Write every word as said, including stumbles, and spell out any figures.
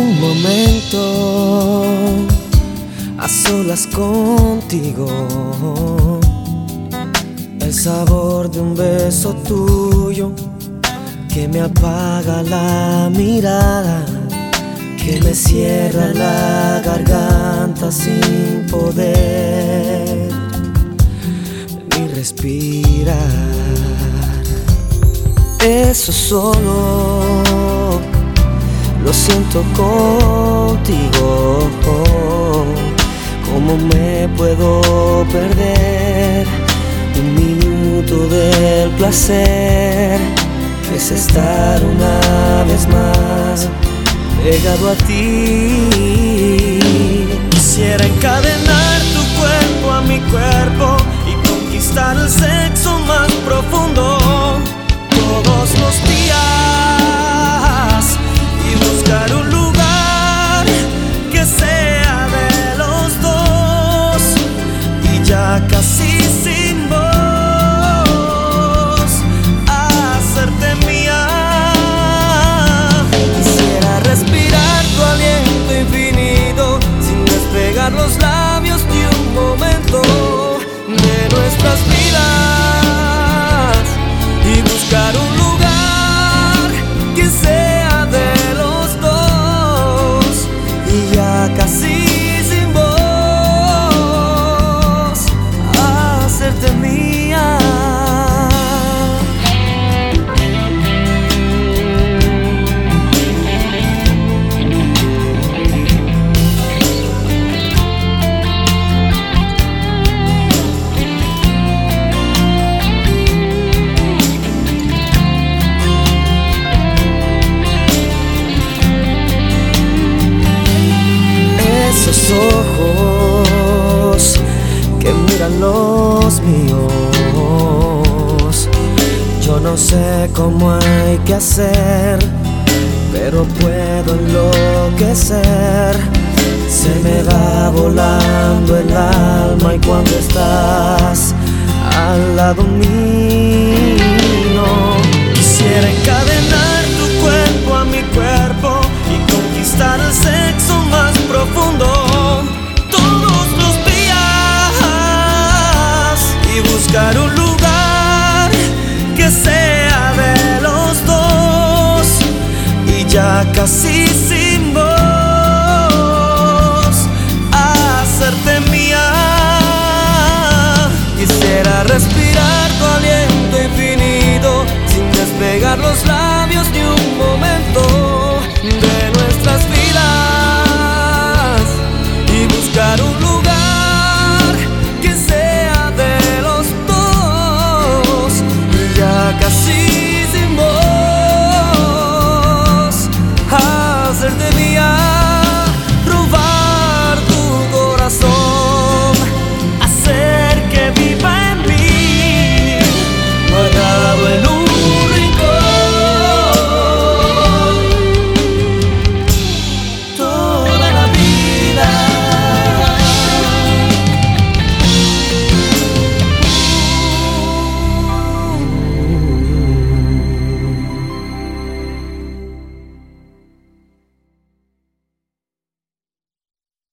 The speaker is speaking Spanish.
un momento a solas contigo, el sabor de un beso tuyo que me apaga la mirada, que me cierra la garganta sin poder ni respirar. Eso solo lo siento contigo. ¿Cómo me puedo perder un minuto del placer que es estar una vez más pegado a ti? Quisiera encadenar tu cuerpo a mi cuerpo y conquistar el sexo más profundo todos los días y buscar un lugar que sea de los dos y ya casi sin voz hacerte mía. Quisiera respirar tu aliento infinito sin despegar los labios ni un momento de nuestras vidas y buscar un lugar que sea de los dos y ya casi sin voz hacerte mía. Esos ojos que miran los míos, yo no sé cómo hay que hacer, pero puedo enloquecer. Se me va volando el alma y cuando estás al lado mío, quisiera encadenar tu cuerpo a mi cuerpo y conquistar el sexo más profundo todos los días y buscar un lugar que sea de los dos y ya casi sin voz hacerte mía. Quisiera respirar tu aliento infinito sin despegar los labios ni un momento